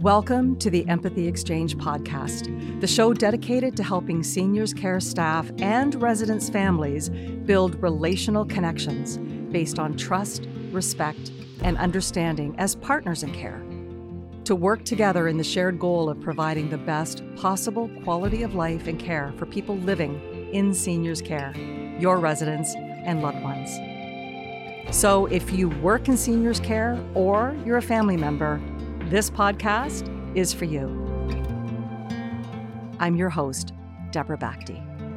Welcome to the Empathy Exchange podcast, the show dedicated to helping seniors care staff and residents' families build relational connections based on trust, respect, and understanding as partners in care, to work together in the shared goal of providing the best possible quality of life and care for people living in seniors care, your residents, and loved ones. So if you work in seniors care or you're a family member, this podcast is for you. I'm your host, Deborah Bakhti.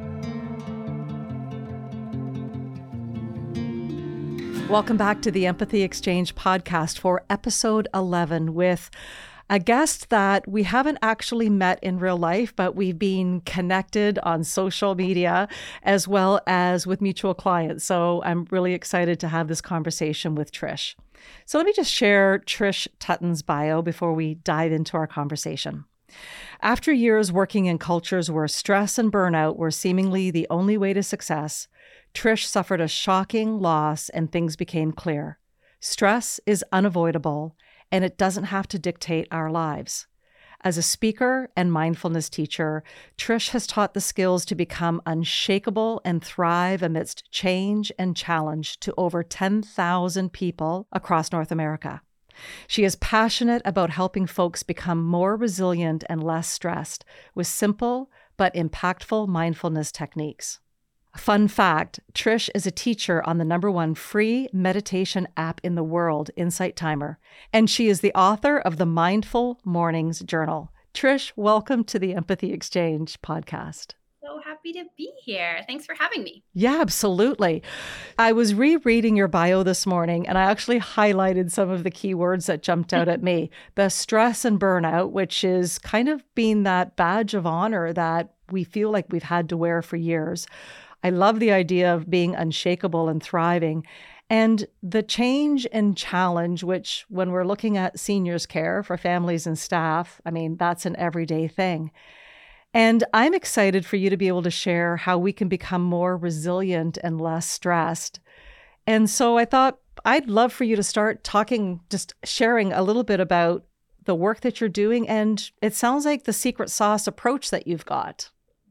Welcome back to the Empathy Exchange podcast for episode 11 with a guest that we haven't actually met in real life, but we've been connected on social media as well as with mutual clients. So I'm really excited to have this conversation with Trish. So let me just share Trish Tutton's bio before we dive into our conversation. After years working in cultures where stress and burnout were seemingly the only way to success, Trish suffered a shocking loss and things became clear. Stress is unavoidable, and it doesn't have to dictate our lives. As a speaker and mindfulness teacher, Trish has taught the skills to become unshakable and thrive amidst change and challenge to over 10,000 people across North America. She is passionate about helping folks become more resilient and less stressed with simple but impactful mindfulness techniques. Fun fact, Trish is a teacher on the #1 free meditation app in the world, Insight Timer, and she is the author of the Mindful Mornings Journal. Trish, welcome to the Empathy Exchange podcast. So happy to be here. Thanks for having me. Yeah, absolutely. I was rereading your bio this morning, and I actually highlighted some of the key words that jumped out at me. The stress and burnout, which is kind of been that badge of honor that we feel like we've had to wear for years. I love the idea of being unshakable and thriving. And the change and challenge, which when we're looking at seniors care for families and staff, I mean, that's an everyday thing. And I'm excited for you to be able to share how we can become more resilient and less stressed. And so I thought I'd love for you to start talking, just sharing a little bit about the work that you're doing. And it sounds like the secret sauce approach that you've got.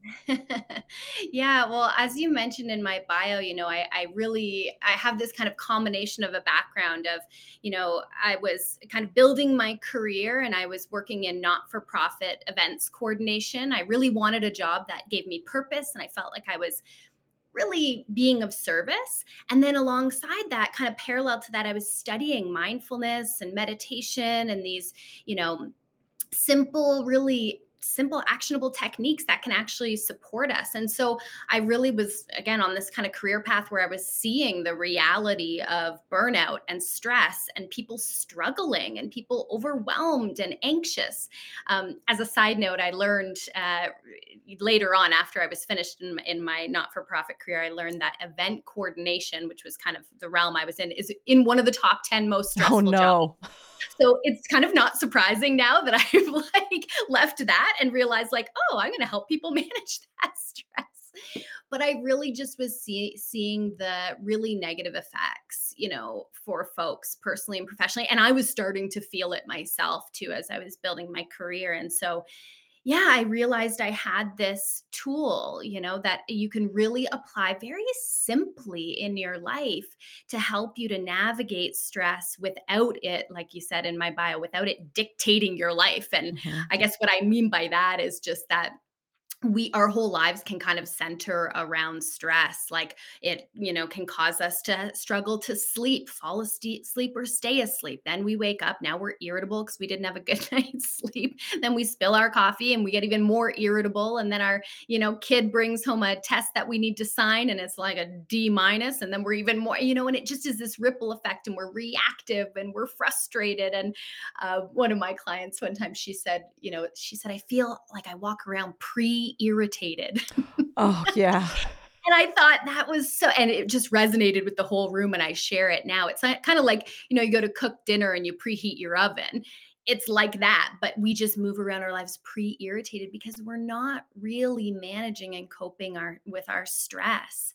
Yeah, well, as you mentioned in my bio, I have this kind of combination of a background of, I was kind of building my career and I was working in not-for-profit events coordination. I really wanted a job that gave me purpose and I felt like I was really being of service. And then alongside that, kind of parallel to that, I was studying mindfulness and meditation and these, really simple actionable techniques that can actually support us. And so I really was, again, on this kind of career path where I was seeing the reality of burnout and stress and people struggling and people overwhelmed and anxious. As a side note, I learned later on, after I was finished in my not-for-profit career, I learned that event coordination, which was kind of the realm I was in, is in one of the top 10 most stressful jobs. So it's kind of not surprising now that I've left that and realized I'm going to help people manage that stress. But I really just was seeing the really negative effects, for folks personally and professionally. And I was starting to feel it myself too, as I was building my career. And so I realized I had this tool, that you can really apply very simply in your life to help you to navigate stress without it, like you said in my bio, without it dictating your life. And I guess what I mean by that is just that our whole lives can kind of center around stress. Like it, can cause us to struggle to fall asleep or stay asleep. Then we wake up. Now we're irritable because we didn't have a good night's sleep. Then we spill our coffee and we get even more irritable. And then our, kid brings home a test that we need to sign and it's like a D-. And then we're even more, and it just is this ripple effect and we're reactive and we're frustrated. And one of my clients one time, she said, I feel like I walk around irritated. Oh, yeah. And I thought that was and it just resonated with the whole room. And I share it now. It's kind of like, you go to cook dinner and you preheat your oven. It's like that, but we just move around our lives pre-irritated because we're not really managing and coping with our stress.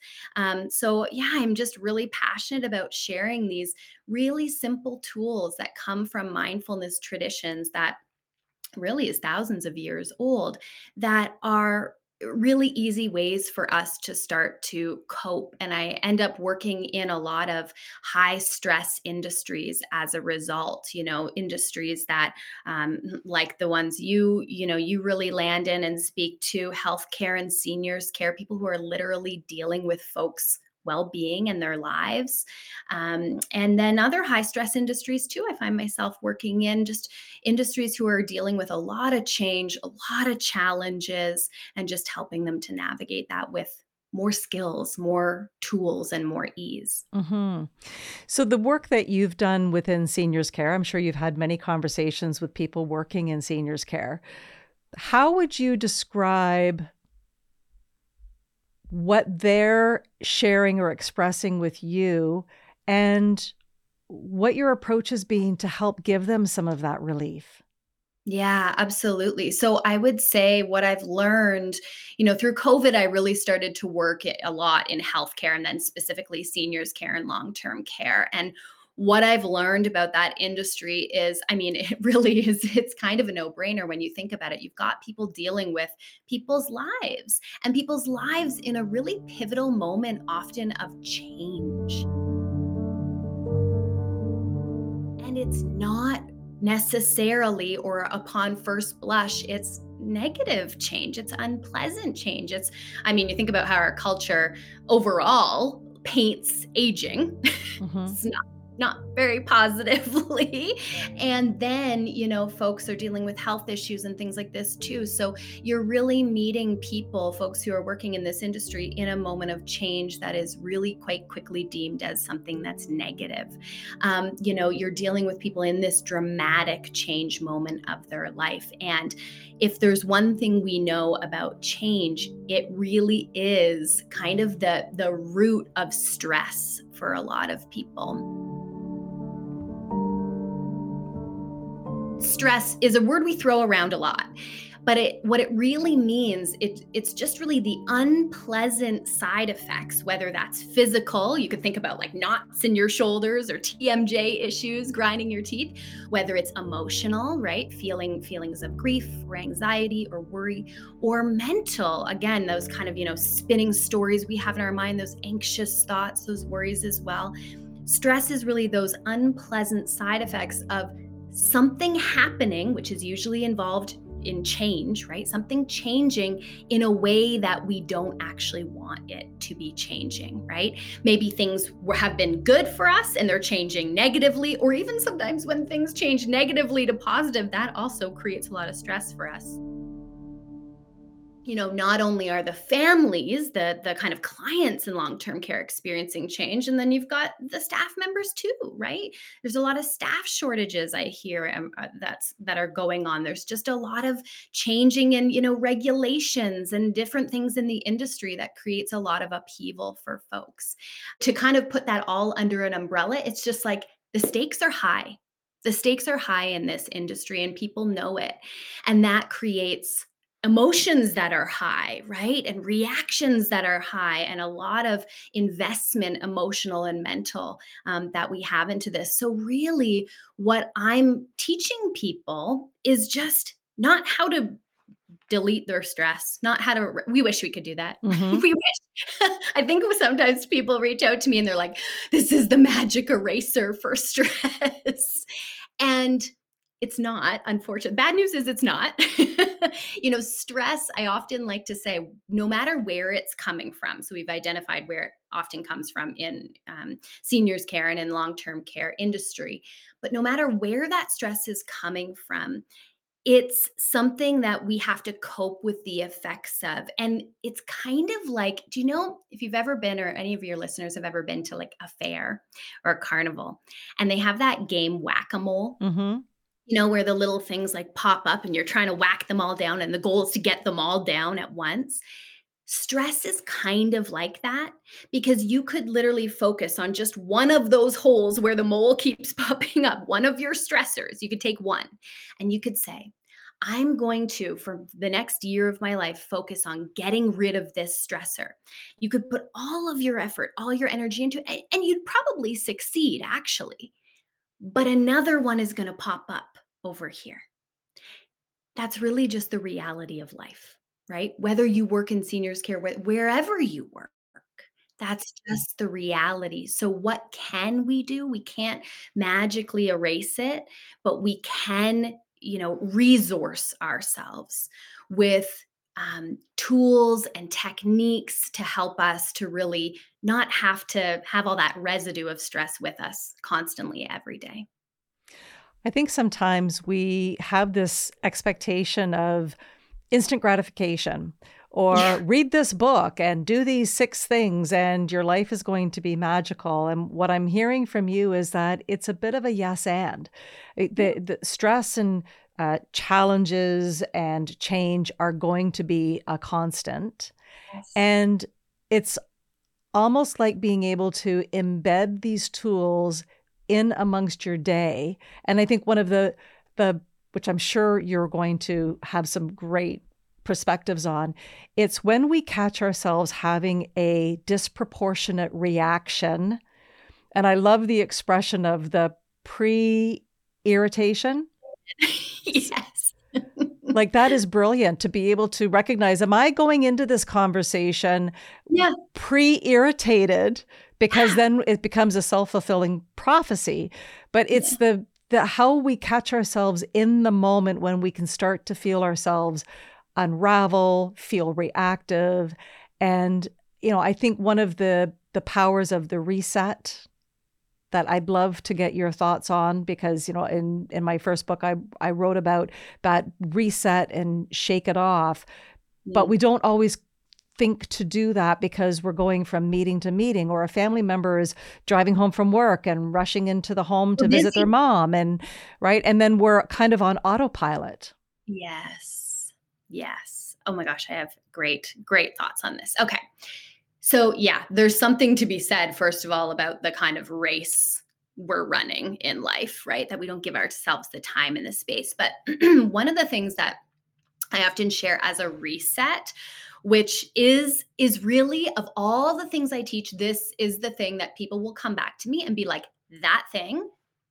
I'm just really passionate about sharing these really simple tools that come from mindfulness traditions that really is thousands of years old, that are really easy ways for us to start to cope. And I end up working in a lot of high stress industries as a result, industries that, like the ones you really land in and speak to, healthcare and seniors care, people who are literally dealing with folks' well-being in their lives. And then other high stress industries too, I find myself working in, just industries who are dealing with a lot of change, a lot of challenges, and just helping them to navigate that with more skills, more tools, and more ease. Hmm. So, the work that you've done within seniors care, I'm sure you've had many conversations with people working in seniors care. How would you describe what they're sharing or expressing with you, and what your approach has been to help give them some of that relief? Yeah, absolutely. So I would say what I've learned, through COVID, I really started to work a lot in healthcare, and then specifically seniors care and long term care. And what I've learned about that industry is, I mean, it really is, it's kind of a no brainer when you think about it. You've got people dealing with people's lives, and people's lives in a really pivotal moment, often of change. And it's not necessarily, or upon first blush, it's negative change. It's unpleasant change. I mean, you think about how our culture overall paints aging. Hmm. It's not very positively. And then, folks are dealing with health issues and things like this too. So you're really meeting people, folks who are working in this industry, in a moment of change that is really quite quickly deemed as something that's negative. You're dealing with people in this dramatic change moment of their life. And if there's one thing we know about change, it really is kind of the root of stress for a lot of people. Stress is a word we throw around a lot, but what it really means, it's just really the unpleasant side effects, whether that's physical, you could think about like knots in your shoulders or TMJ issues, grinding your teeth, whether it's emotional, right? Feelings of grief or anxiety or worry, or mental, again, those kind of, spinning stories we have in our mind, those anxious thoughts, those worries as well. Stress is really those unpleasant side effects of something happening, which is usually involved in change, right? Something changing in a way that we don't actually want it to be changing, right? Maybe things have been good for us and they're changing negatively, or even sometimes when things change negatively to positive, that also creates a lot of stress for us. Not only are the families, the kind of clients in long-term care experiencing change, and then you've got the staff members too, right? There's a lot of staff shortages I hear, that are going on. There's just a lot of changing in, regulations and different things in the industry that creates a lot of upheaval for folks. To kind of put that all under an umbrella, it's just like the stakes are high. The stakes are high in this industry and people know it. And that creates emotions that are high, right? And reactions that are high, and a lot of investment, emotional and mental, that we have into this. So, really, what I'm teaching people is just not how to delete their stress, not how to, we wish we could do that. Hmm. We wish. I think sometimes people reach out to me and they're like, this is the magic eraser for stress. And it's not, unfortunately. Bad news is it's not. Stress, I often like to say, no matter where it's coming from. So we've identified where it often comes from in, seniors care and in long-term care industry. But no matter where that stress is coming from, it's something that we have to cope with the effects of. And it's kind of like, do you know if you've ever been, or any of your listeners have ever been to like a fair or a carnival, and they have that game whack-a-mole? Hmm. Where the little things like pop up and you're trying to whack them all down, and the goal is to get them all down at once. Stress is kind of like that, because you could literally focus on just one of those holes where the mole keeps popping up, one of your stressors. You could take one and you could say, I'm going to, for the next year of my life, focus on getting rid of this stressor. You could put all of your effort, all your energy into it, and you'd probably succeed actually. But another one is going to pop up over here. that's really just the reality of life, right? Whether you work in seniors care, wherever you work, that's just the reality. So, what can we do? We can't magically erase it, but we can, resource ourselves with tools and techniques to help us to really not have to have all that residue of stress with us constantly every day. I think sometimes we have this expectation of instant gratification or Yeah. read this book and do these 6 things and your life is going to be magical. And what I'm hearing from you is that it's a bit of a yes and. The stress and challenges and change are going to be a constant. Yes. And it's almost like being able to embed these tools in amongst your day. And I think one of the which I'm sure you're going to have some great perspectives on, it's when we catch ourselves having a disproportionate reaction. And I love the expression of the pre-irritation. Yes. Like that is brilliant to be able to recognize, am I going into this conversation Yeah. pre-irritated, because then it becomes a self-fulfilling prophecy. But Yeah. it's the how we catch ourselves in the moment when we can start to feel ourselves unravel, feel reactive. And, I think one of the powers of the reset that I'd love to get your thoughts on, because, in my first book, I wrote about that reset and shake it off. But Mm. we don't always think to do that because we're going from meeting to meeting, or a family member is driving home from work and rushing into the home We're to visit their busy. mom, and right. And then we're kind of on autopilot. Yes. Yes. Oh my gosh, I have great, great thoughts on this. Okay. So, yeah, there's something to be said, first of all, about the kind of race we're running in life, right? That we don't give ourselves the time and the space. But one of the things that I often share as a reset, which is really, of all the things I teach, this is the thing that people will come back to me and be like, that thing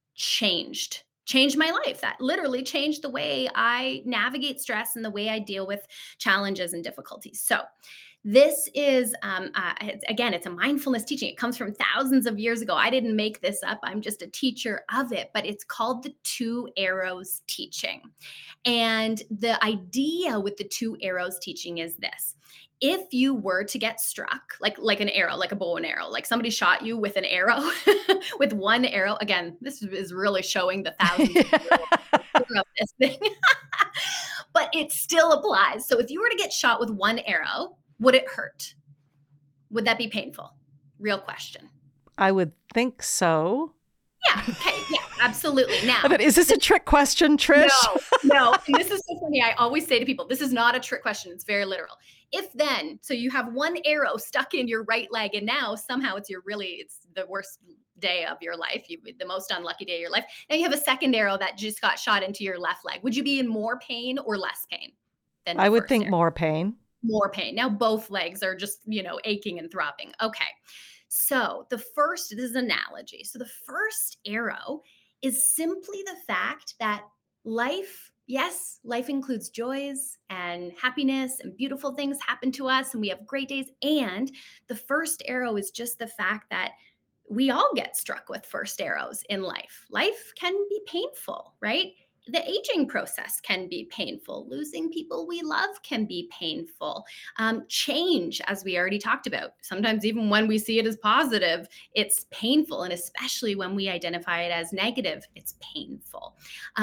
changed my life. That literally changed the way I navigate stress and the way I deal with challenges and difficulties. So this is again, it's a mindfulness teaching. It comes from thousands of years ago. I didn't make this up, I'm just a teacher of it, but it's called the two arrows teaching. And the idea with the two arrows teaching is this: if you were to get struck, like an arrow, like a bow and arrow, like somebody shot you with an arrow, with one arrow. Again, this is really showing the thousands of year old nature of this thing, but it still applies. So if you were to get shot with one arrow, would it hurt? Would that be painful? Real question. I would think so. Yeah. Okay. Yeah. Absolutely. Now, But is this a trick question, Trish? no, no. And this is so funny. I always say to people, this is not a trick question. It's very literal. If then, so you have one arrow stuck in your right leg, and now somehow it's the worst day of your life, the most unlucky day of your life. Now you have a second arrow that just got shot into your left leg. Would you be in more pain or less pain than the I would first think arrow? more pain. More pain. Now both legs are just, aching and throbbing. Okay. So this is an analogy. So the first arrow is simply the fact that life, yes, life includes joys and happiness, and beautiful things happen to us and we have great days. And the first arrow is just the fact that we all get struck with first arrows in life. Life can be painful, right? The aging process can be painful. Losing people we love can be painful. Change, as we already talked about, sometimes even when we see it as positive, it's painful. And especially when we identify it as negative, it's painful.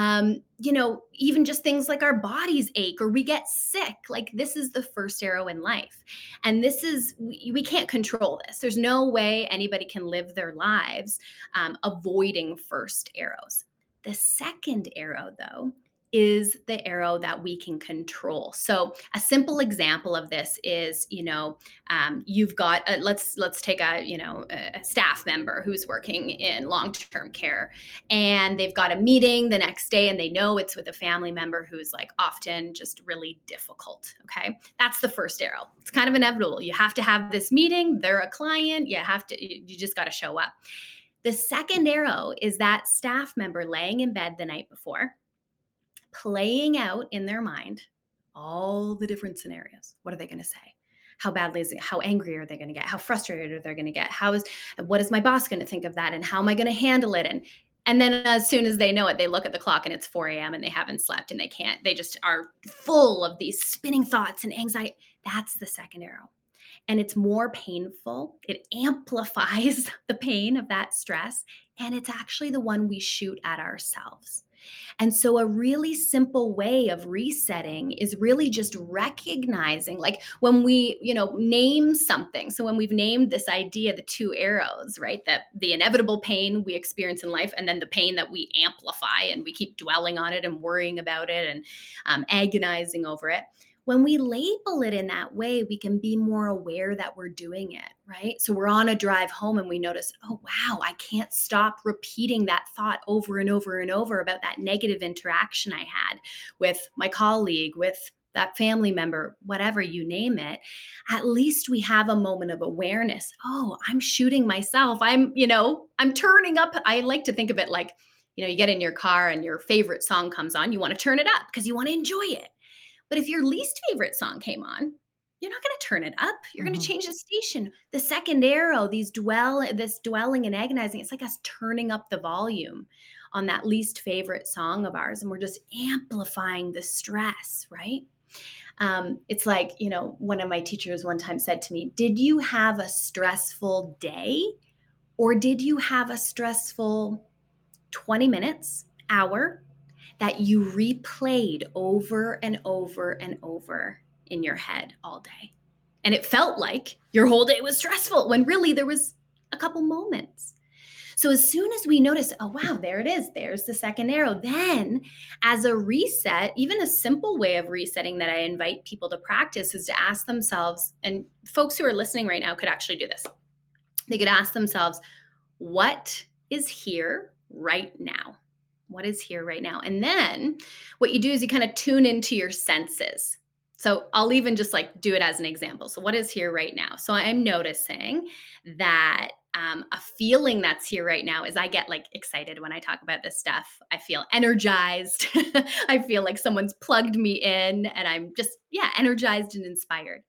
Even just things like our bodies ache or we get sick, like this is the first arrow in life. And we can't control this. There's no way anybody can live their lives avoiding first arrows. The second arrow, though, is the arrow that we can control. So a simple example of this is, you've got let's take a staff member who's working in long-term care, and they've got a meeting the next day, and they know it's with a family member who's like often just really difficult. Okay, that's the first arrow. It's kind of inevitable. You have to have this meeting. They're a client. You just got to show up. The second arrow is that staff member laying in bed the night before, playing out in their mind all the different scenarios. What are they going to say? How badly is it? How angry are they going to get? How frustrated are they going to get? What is my boss going to think of that? And how am I going to handle it? And then as soon as they know it, they look at the clock and it's 4 a.m. and they haven't slept and they just are full of these spinning thoughts and anxiety. That's the second arrow. And it's more painful. It amplifies the pain of that stress. And it's actually the one we shoot at ourselves. And so a really simple way of resetting is really just recognizing, like when we, name something. So when we've named this idea, the 2 arrows, right? That the inevitable pain we experience in life, and then the pain that we amplify and we keep dwelling on it and worrying about it and agonizing over it. When we label it in that way, we can be more aware that we're doing it, right? So we're on a drive home and we notice, oh, wow, I can't stop repeating that thought over and over and over about that negative interaction I had with my colleague, with that family member, whatever, you name it. At least we have a moment of awareness. Oh, I'm shooting myself. I'm turning up. I like to think of it like, you get in your car and your favorite song comes on. You want to turn it up because you want to enjoy it. But if your least favorite song came on, you're not going to turn it up. You're going to change the station. The second arrow, this dwelling and agonizing, it's like us turning up the volume on that least favorite song of ours. And we're just amplifying the stress, right? It's like, one of my teachers one time said to me, did you have a stressful day or did you have a stressful 20 minutes, hour, that you replayed over and over and over in your head all day? And it felt like your whole day was stressful when really there was a couple moments. So as soon as we notice, oh, wow, there it is. There's the second arrow. Then as a reset, even a simple way of resetting that I invite people to practice is to ask themselves, and folks who are listening right now could actually do this. They could ask themselves, what is here right now? What is here right now? And then what you do is you kind of tune into your senses. So I'll even just do it as an example. So what is here right now? So I'm noticing that a feeling that's here right now is I get excited when I talk about this stuff. I feel energized. I feel like someone's plugged me in and I'm just, energized and inspired.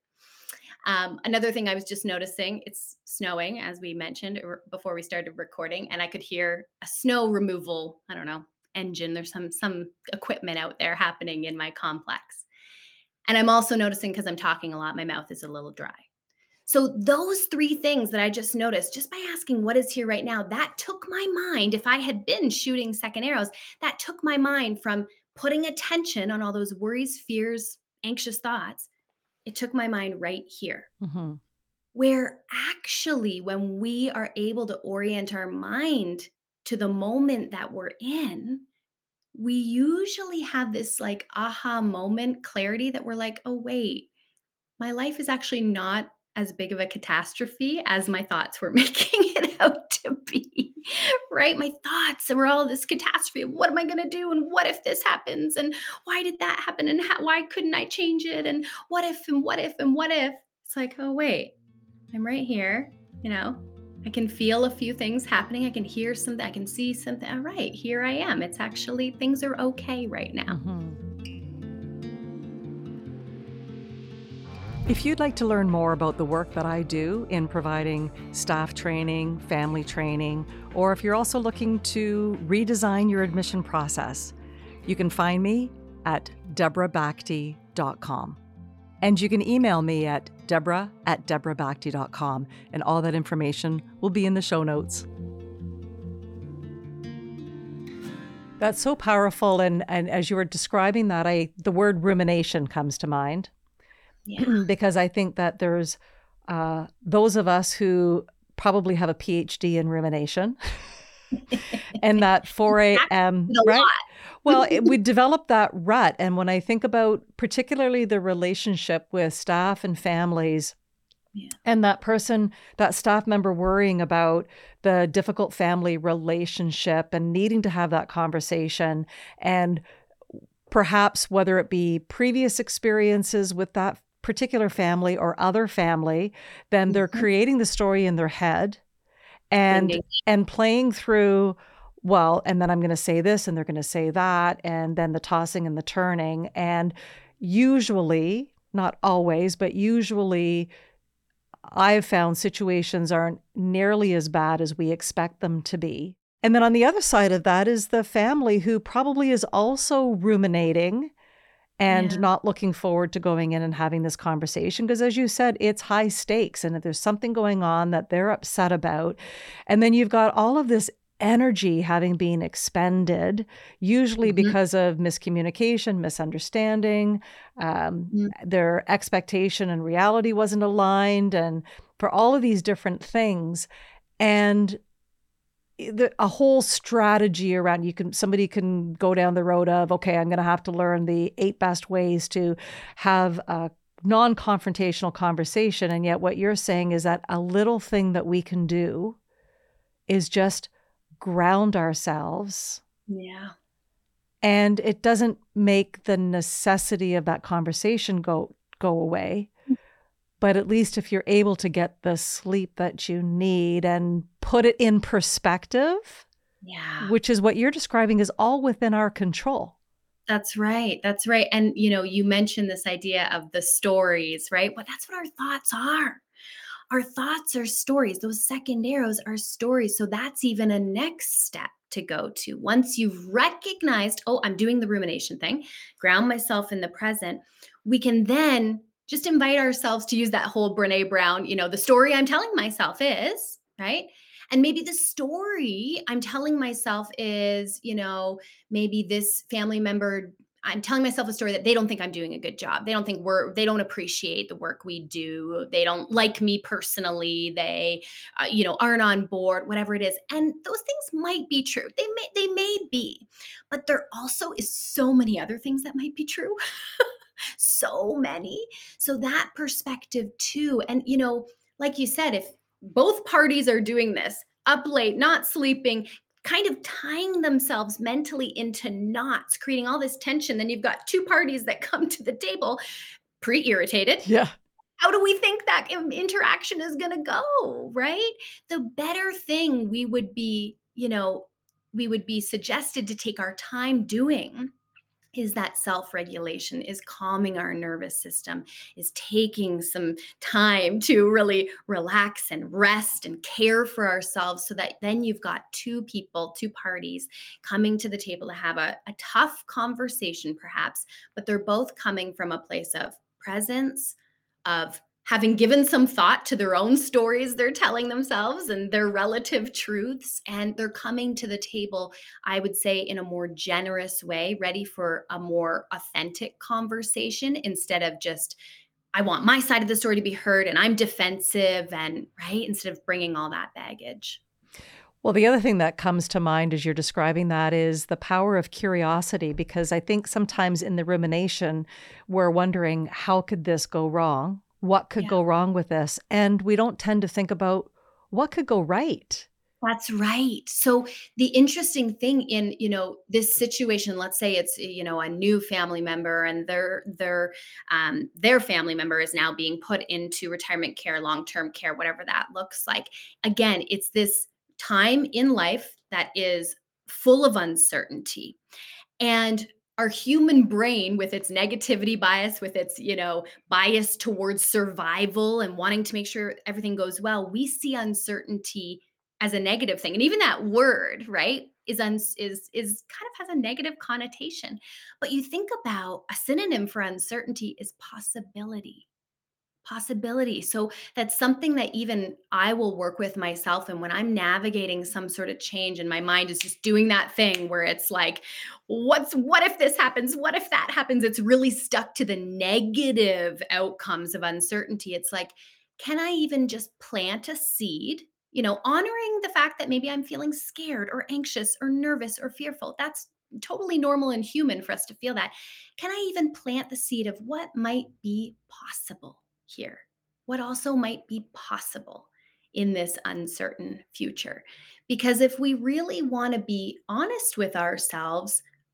Another thing I was just noticing, it's snowing, as we mentioned before we started recording, and I could hear a snow removal, engine. There's some equipment out there happening in my complex. And I'm also noticing, because I'm talking a lot, my mouth is a little dry. So those 3 things that I just noticed, just by asking what is here right now, that took my mind, if I had been shooting second arrows, that took my mind from putting attention on all those worries, fears, anxious thoughts. It took my mind right here. Mm-hmm. Where actually, when we are able to orient our mind to the moment that we're in, we usually have this aha moment clarity that we're like, oh, wait, my life is actually not as big of a catastrophe as my thoughts were making it out to be, right? My thoughts were all this catastrophe. What am I going to do? And what if this happens? And why did that happen? And why couldn't I change it? And what if, and what if, and what if? It's like, oh, wait, I'm right here. I can feel a few things happening. I can hear something. I can see something. All right, here I am. It's actually, things are okay right now. Mm-hmm. If you'd like to learn more about the work that I do in providing staff training, family training, or if you're also looking to redesign your admission process, you can find me at debrabakti.com. And you can email me at debra@debrabakti.com, and all that information will be in the show notes. That's so powerful. And as you were describing that, the word rumination comes to mind. Yeah. Because I think that there's those of us who probably have a PhD in rumination and that 4 a.m., right? Well, we develop that rut. And when I think about particularly the relationship with staff and families, and that staff member worrying about the difficult family relationship and needing to have that conversation, and perhaps whether it be previous experiences with that particular family or other family, then they're creating the story in their head and playing through well, and then I'm going to say this and they're going to say that, and then the tossing and the turning. And usually, not always, but usually, I've found situations aren't nearly as bad as we expect them to be. And then on the other side of that is the family who probably is also ruminating and Yeah. not looking forward to going in and having this conversation. Because as you said, it's high stakes. And if there's something going on that they're upset about, and then you've got all of this energy having been expended, usually Mhm. because of miscommunication, misunderstanding, Mm. their expectation and reality wasn't aligned, and for all of these different things. And a whole strategy around somebody can go down the road of, okay, I'm going to have to learn the 8 best ways to have a non-confrontational conversation. And yet what you're saying is that a little thing that we can do is just ground ourselves, Yeah. and it doesn't make the necessity of that conversation go away. But at least if you're able to get the sleep that you need and put it in perspective, Yeah. which is what you're describing, is all within our control. That's right. That's right. And you mentioned this idea of the stories, right? Well, that's what our thoughts are. Our thoughts are stories. Those second arrows are stories. So that's even a next step to go to. Once you've recognized, oh, I'm doing the rumination thing, ground myself in the present, we can then just invite ourselves to use that whole Brene Brown, the story I'm telling myself is, right? And maybe the story I'm telling myself is, maybe this family member, I'm telling myself a story that they don't think I'm doing a good job. They don't appreciate the work we do. They don't like me personally. They, aren't on board, whatever it is. And those things might be true. They may be, but there also is so many other things that might be true. So many. So that perspective too. And, like you said, if both parties are doing this up late, not sleeping, kind of tying themselves mentally into knots, creating all this tension, then you've got two parties that come to the table pre irritated. Yeah. How do we think that interaction is going to go? Right. The better thing we would be suggested to take our time doing is that self regulation, is calming our nervous system, is taking some time to really relax and rest and care for ourselves, so that then you've got two people, two parties coming to the table to have a tough conversation, perhaps, but they're both coming from a place of presence, of having given some thought to their own stories they're telling themselves and their relative truths. And they're coming to the table, I would say, in a more generous way, ready for a more authentic conversation, instead of just, I want my side of the story to be heard and I'm defensive, and right, instead of bringing all that baggage. Well, the other thing that comes to mind as you're describing that is the power of curiosity, because I think sometimes in the rumination, we're wondering, how could this go wrong? What could Yeah. go wrong with this? And we don't tend to think about what could go right. That's right. So the interesting thing in, this situation, let's say it's, a new family member, and their family member is now being put into retirement care, long-term care, whatever that looks like. Again, it's this time in life that is full of uncertainty. And our human brain, with its negativity bias, with its, bias towards survival and wanting to make sure everything goes well, we see uncertainty as a negative thing. And even that word, right, is kind of has a negative connotation. But you think about a synonym for uncertainty is possibility. Possibility. So that's something that even I will work with myself. And when I'm navigating some sort of change and my mind is just doing that thing where it's like, what if this happens? What if that happens? It's really stuck to the negative outcomes of uncertainty. It's like, can I even just plant a seed? Honoring the fact that maybe I'm feeling scared or anxious or nervous or fearful. That's totally normal and human for us to feel that. Can I even plant the seed of what might be possible here? What also might be possible in this uncertain future? Because if we really want to be honest with ourselves,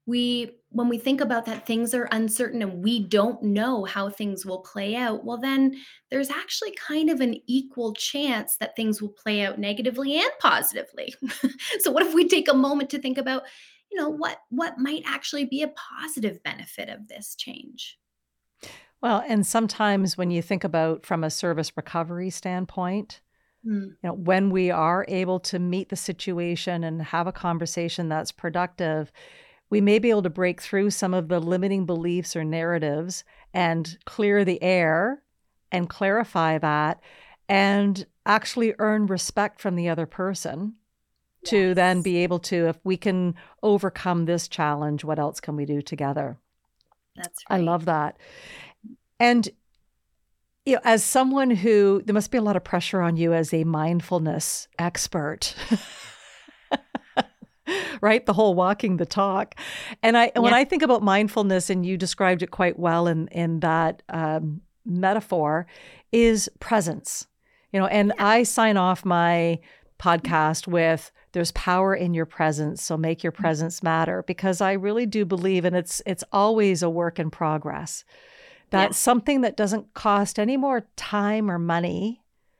when we think about that things are uncertain and we don't know how things will play out, well, then there's actually kind of an equal chance that things will play out negatively and positively. So what if we take a moment to think about, what might actually be a positive benefit of this change? Well, and sometimes when you think about from a service recovery standpoint, Mm, when we are able to meet the situation and have a conversation that's productive, we may be able to break through some of the limiting beliefs or narratives and clear the air and clarify that and actually earn respect from the other person to then yes, be able to, if we can overcome this challenge, what else can we do together? that's I right. love that. And as someone who, there must be a lot of pressure on you as a mindfulness expert, right? The whole walking the talk. And when Yeah. I think about mindfulness, and you described it quite well in that metaphor, is presence. And Yeah. I sign off my podcast with there's power in your presence, so make your presence matter, because I really do believe, and it's always a work in progress. That's Yes. something that doesn't cost any more time or money,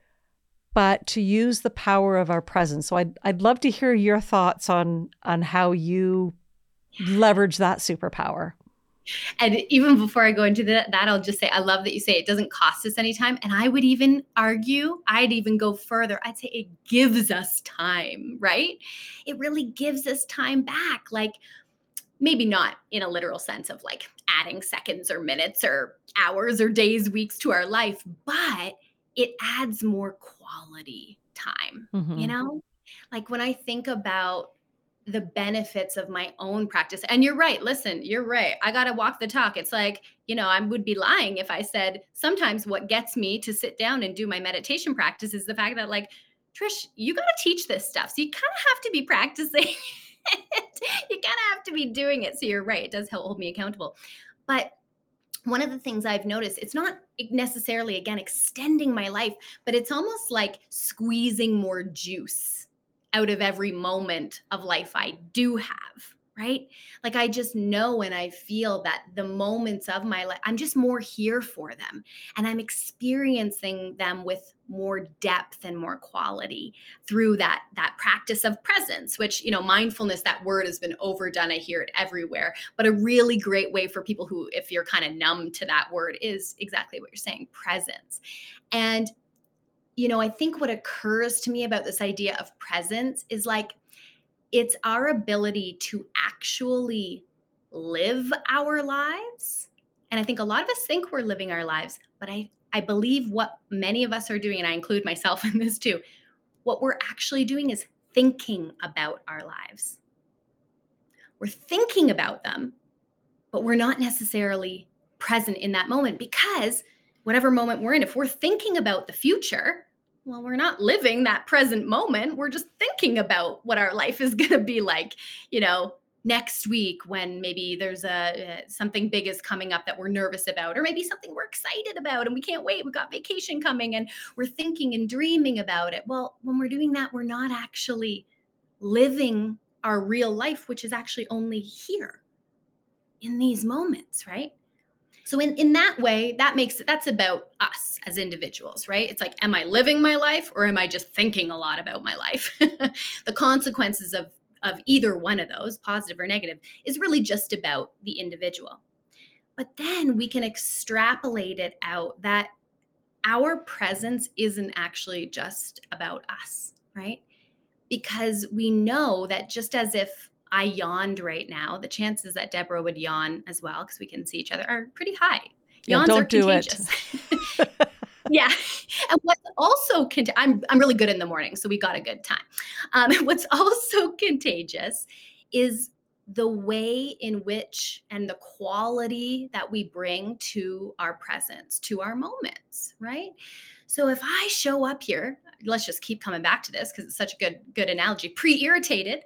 but to use the power of our presence. So I'd love to hear your thoughts on how you leverage that superpower. And even before I go into that, I'll just say I love that you say it doesn't cost us any time. And I would even argue, I'd even go further. I'd say it gives us time, right? It really gives us time back. Like maybe not in a literal sense of like adding seconds or minutes or hours or days, weeks to our life, but it adds more quality time, you Hmm. know? Like when I think about the benefits of my own practice, and you're right, listen, you're right. I got to walk the talk. It's like, I would be lying if I said sometimes what gets me to sit down and do my meditation practice is the fact that, like, Trish, you got to teach this stuff. So you kind of have to be practicing it. You kind of have to be doing it. So you're right. It does hold me accountable. But one of the things I've noticed, it's not necessarily, again, extending my life, but it's almost like squeezing more juice out of every moment of life I do have, right? Like I just know and I feel that the moments of my life, I'm just more here for them and I'm experiencing them with more depth and more quality through that practice of presence, which, mindfulness, that word has been overdone. I hear it everywhere, but a really great way for people who, if you're kind of numb to that word, is exactly what you're saying, presence. And I think what occurs to me about this idea of presence is like it's our ability to actually live our lives. And I think a lot of us think we're living our lives, but I believe what many of us are doing, and I include myself in this too, what we're actually doing is thinking about our lives. We're thinking about them, but we're not necessarily present in that moment because whatever moment we're in, if we're thinking about the future, well, we're not living that present moment. We're just thinking about what our life is going to be like, you know, next week when maybe there's something big is coming up that we're nervous about, or maybe something we're excited about and we can't wait. We've got vacation coming and we're thinking and dreaming about it. Well, when we're doing that, we're not actually living our real life, which is actually only here in these moments, right? So in that way, that's about us as individuals, right? It's like, am I living my life or am I just thinking a lot about my life? The consequences of either one of those, positive or negative, is really just about the individual. But then we can extrapolate it out that our presence isn't actually just about us, right? Because we know that just as if I yawned right now, the chances that Deborah would yawn as well, because we can see each other, are pretty high. Yeah, Yawns are don't do it. contagious. Yeah. And what's also I'm really good in the morning, so we got a good time. What's also contagious is the way in which and the quality that we bring to our presence, to our moments, right? So if I show up here, let's just keep coming back to this because it's such a good analogy, pre-irritated,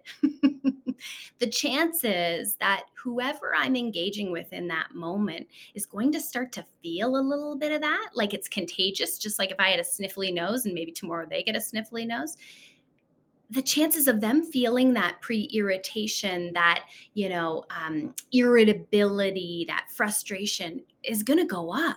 the chances that whoever I'm engaging with in that moment is going to start to feel a little bit of that, like it's contagious, just like if I had a sniffly nose and maybe tomorrow they get a sniffly nose. the chances of them feeling that pre-irritation, that, irritability, that frustration is going to go up.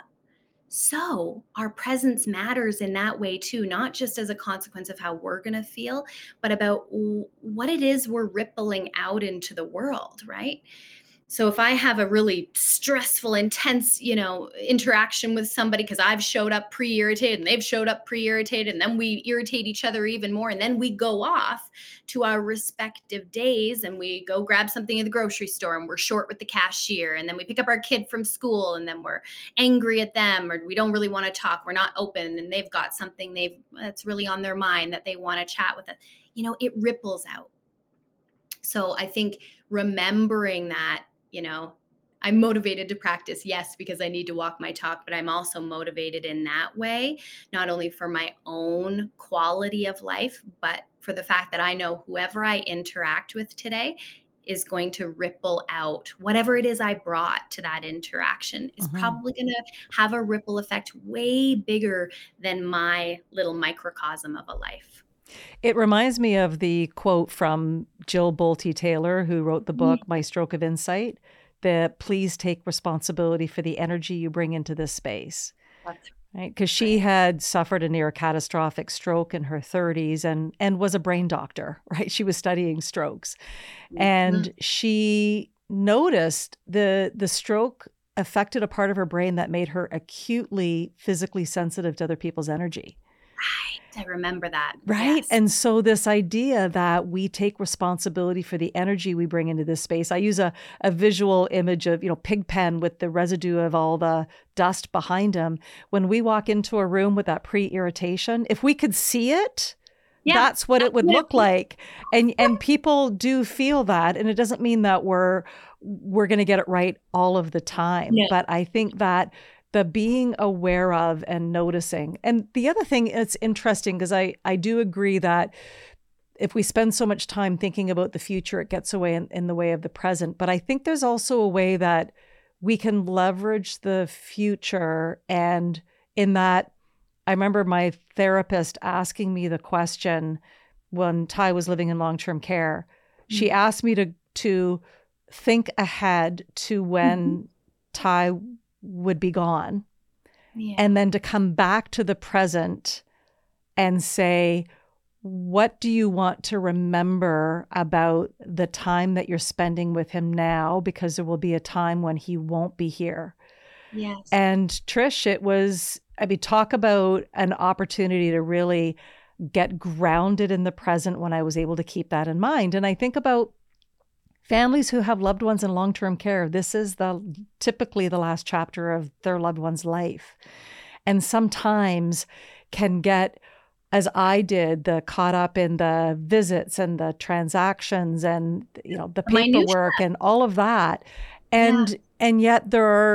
So our presence matters in that way too, not just as a consequence of how we're going to feel, but about what it is we're rippling out into the world, right? So if I have a really stressful, intense, interaction with somebody because I've showed up pre-irritated and they've showed up pre-irritated, and then we irritate each other even more, and then we go off to our respective days and we go grab something in the grocery store and we're short with the cashier, and then we pick up our kid from school and then we're angry at them, or we don't really want to talk, we're not open, and they've got something that's really on their mind that they want to chat with us. It ripples out. So I think remembering that, I'm motivated to practice, yes, because I need to walk my talk, but I'm also motivated in that way, not only for my own quality of life, but for the fact that I know whoever I interact with today is going to ripple out. Whatever it is I brought to that interaction is probably going to have a ripple effect way bigger than my little microcosm of a life. It reminds me of the quote from Jill Bolte Taylor, who wrote the book, My Stroke of Insight, that please take responsibility for the energy you bring into this space. That's right. Because she had suffered a near catastrophic stroke in her 30s and was a brain doctor, right? She was studying strokes. And she noticed the stroke affected a part of her brain that made her acutely physically sensitive to other people's energy. Right. I remember that. Right. Yes. And so this idea that we take responsibility for the energy we bring into this space. I use a visual image of, Pigpen with the residue of all the dust behind him. When we walk into a room with that pre-irritation, if we could see it, that's what it would look like. And people do feel that. And it doesn't mean that we're going to get it right all of the time. Yeah. But I think that the being aware of and noticing. And the other thing, it's interesting because I do agree that if we spend so much time thinking about the future, it gets away in the way of the present. But I think there's also a way that we can leverage the future. And in that, I remember my therapist asking me the question when Ty was living in long-term care. She asked me to think ahead to when Ty would be gone, and then to come back to the present and say, what do you want to remember about the time that you're spending with him now? Because there will be a time when he won't be here. Yes. And Trish, talk about an opportunity to really get grounded in the present when I was able to keep that in mind. And I think about families who have loved ones in long-term care. This is typically the last chapter of their loved one's life. And sometimes can get, as I did, caught up in the visits and the transactions and the paperwork and all of that. And yet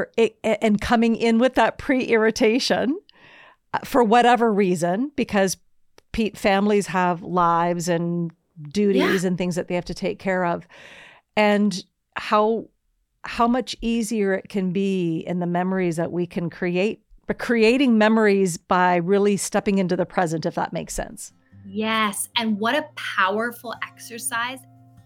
and coming in with that pre-irritation for whatever reason, because families have lives and duties and things that they have to take care of. And how much easier it can be in the memories that we can create, but creating memories by really stepping into the present, if that makes sense. Yes. And what a powerful exercise.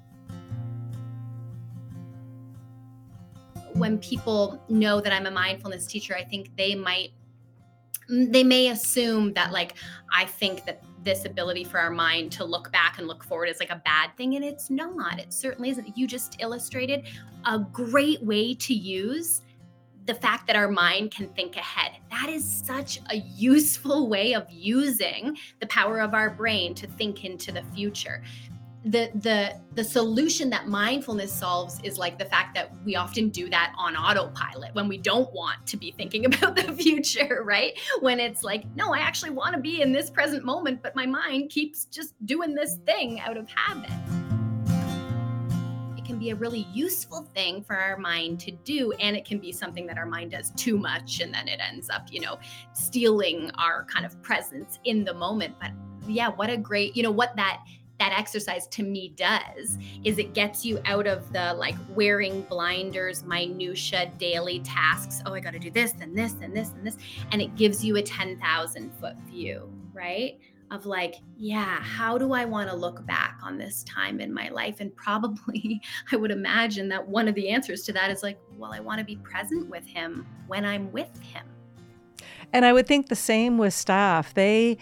When people know that I'm a mindfulness teacher, I think they may assume that I think that this ability for our mind to look back and look forward is a bad thing. And it's not. It certainly isn't. You just illustrated a great way to use the fact that our mind can think ahead. That is such a useful way of using the power of our brain to think into the future. The solution that mindfulness solves is the fact that we often do that on autopilot when we don't want to be thinking about the future, right? When it's no, I actually want to be in this present moment, but my mind keeps just doing this thing out of habit. It can be a really useful thing for our mind to do, and it can be something that our mind does too much, and then it ends up, stealing our kind of presence in the moment. But yeah, what a great, what that exercise to me does is it gets you out of the wearing blinders, minutia, daily tasks. Oh, I got to do this and this and this and this. And it gives you a 10,000 foot view, right? of like, yeah, how do I want to look back on this time in my life? And probably I would imagine that one of the answers to that is like, well, I want to be present with him when I'm with him. And I would think the same with staff.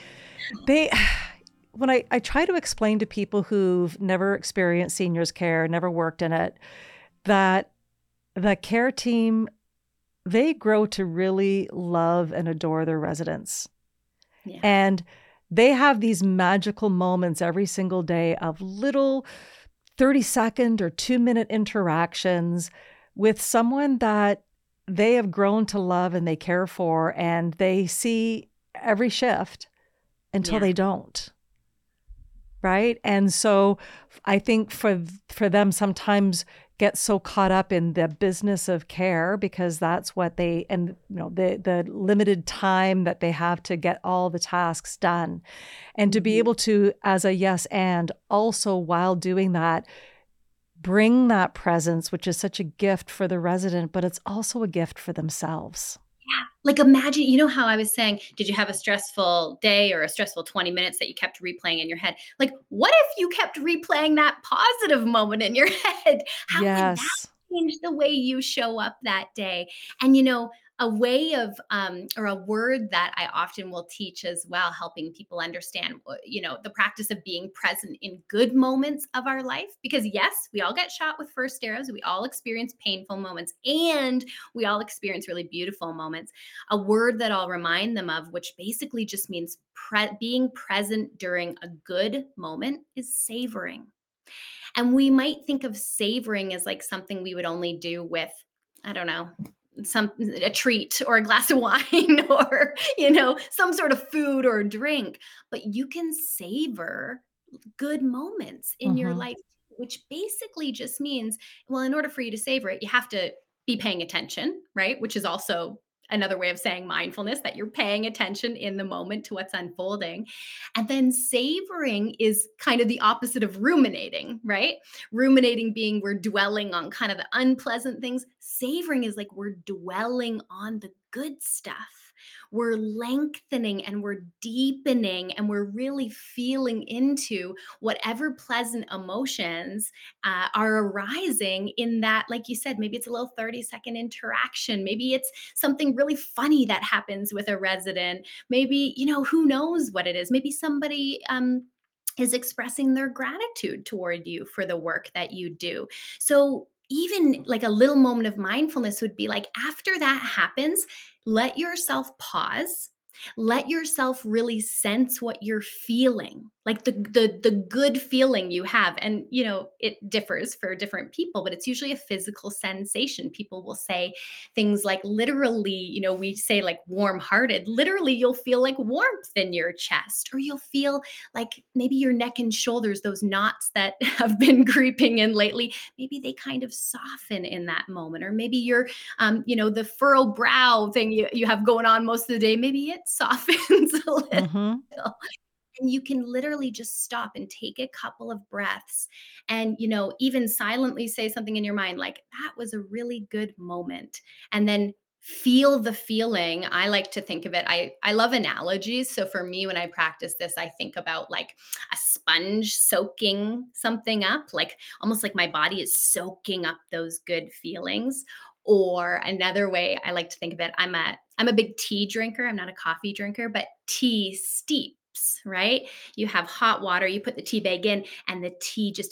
They when I try to explain to people who've never experienced seniors care, never worked in it, that the care team, they grow to really love and adore their residents. Yeah. And they have these magical moments every single day of little 30-second or 2-minute interactions with someone that they have grown to love and they care for, and they see every shift until Yeah. they don't. Right? And so I think for them sometimes get so caught up in the business of care because that's what they, and the limited time that they have to get all the tasks done. And to be able to, as a yes and, also while doing that, bring that presence, which is such a gift for the resident, but it's also a gift for themselves. Yeah. Like imagine, you know how I was saying, did you have a stressful day or a stressful 20 minutes that you kept replaying in your head? Like, what if you kept replaying that positive moment in your head? How would that Yes. change the way you show up that day? And, a way of, or a word that I often will teach as well, helping people understand, the practice of being present in good moments of our life. Because yes, we all get shot with first arrows. We all experience painful moments and we all experience really beautiful moments. A word that I'll remind them of, which basically just means being present during a good moment, is savoring. And we might think of savoring as like something we would only do with, I don't know, a treat or a glass of wine or some sort of food or drink, but you can savor good moments in your Mm-hmm. life, which basically just means, well, in order for you to savor it, you have to be paying attention, right? Which is also another way of saying mindfulness, that you're paying attention in the moment to what's unfolding. And then savoring is kind of the opposite of ruminating, right? Ruminating being we're dwelling on kind of the unpleasant things. Savoring is like we're dwelling on the good stuff. We're lengthening and we're deepening and we're really feeling into whatever pleasant emotions are arising in that, like you said, maybe it's a little 30-second interaction. Maybe it's something really funny that happens with a resident. Maybe, who knows what it is. Maybe somebody is expressing their gratitude toward you for the work that you do. So even like a little moment of mindfulness would be like, after that happens, let yourself pause. Let yourself really sense what you're feeling, like the good feeling you have. And it differs for different people, but it's usually a physical sensation. People will say things like, literally, we say like warm-hearted. Literally, you'll feel like warmth in your chest, or you'll feel like maybe your neck and shoulders, those knots that have been creeping in lately, maybe they kind of soften in that moment. Or maybe you're the furrowed brow thing you have going on most of the day, maybe it softens a little. Mm-hmm. And you can literally just stop and take a couple of breaths and, even silently say something in your mind like, that was a really good moment. And then feel the feeling. I like to think of it. I love analogies. So for me, when I practice this, I think about like a sponge soaking something up, like almost like my body is soaking up those good feelings. Or another way I like to think of it, I'm a big tea drinker. I'm not a coffee drinker, but tea steeps, right? You have hot water, you put the tea bag in, and the tea just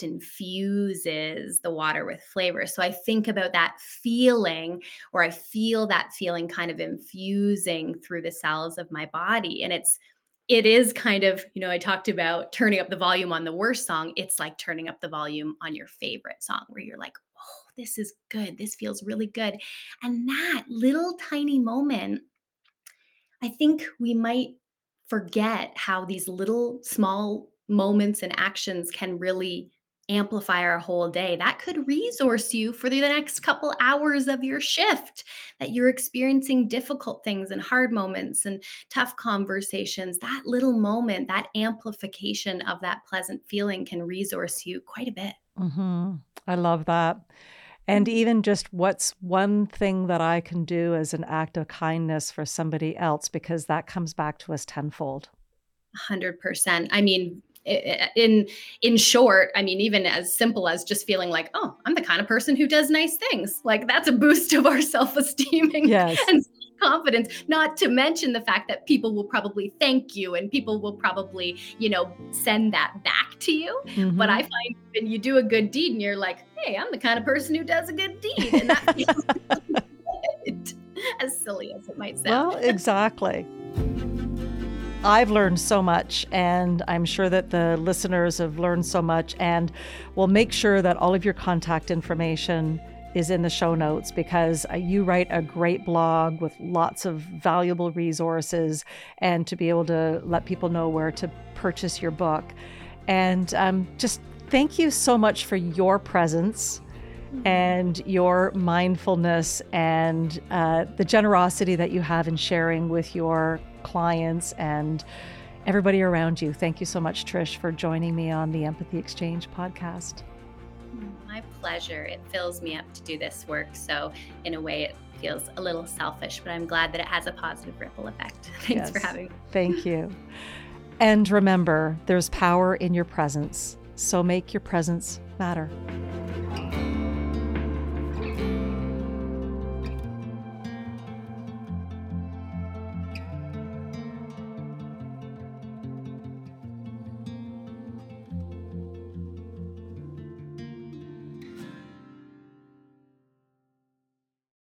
infuses the water with flavor. So I think about that feeling, or I feel that feeling kind of infusing through the cells of my body. And it is kind of, I talked about turning up the volume on the worst song. It's like turning up the volume on your favorite song, where you're like, oh, this is good. This feels really good. And that little tiny moment, I think we might forget how these little small moments and actions can really amplify our whole day. That could resource you for the next couple hours of your shift, that you're experiencing difficult things and hard moments and tough conversations. That little moment, that amplification of that pleasant feeling can resource you quite a bit. Mm-hmm. I love that. And even just what's one thing that I can do as an act of kindness for somebody else, because that comes back to us tenfold. 100%. I mean, in short, I mean, even as simple as just feeling like, oh, I'm the kind of person who does nice things. Like that's a boost of our self-esteem and confidence, not to mention the fact that people will probably thank you and people will probably, send that back to you. Mm-hmm. But I find when you do a good deed and you're like, hey, I'm the kind of person who does a good deed. And that feels good, as silly as it might sound. Well, exactly. I've learned so much, and I'm sure that the listeners have learned so much, and we'll make sure that all of your contact information is in the show notes, because you write a great blog with lots of valuable resources, and to be able to let people know where to purchase your book. And just thank you so much for your presence and your mindfulness and the generosity that you have in sharing with your clients and everybody around you. Thank you so much, Trish, for joining me on the Empathy Exchange podcast. My pleasure. It fills me up to do this work. So in a way, it feels a little selfish, but I'm glad that it has a positive ripple effect. Thanks for having me. Thank you. And remember, there's power in your presence. So make your presence matter.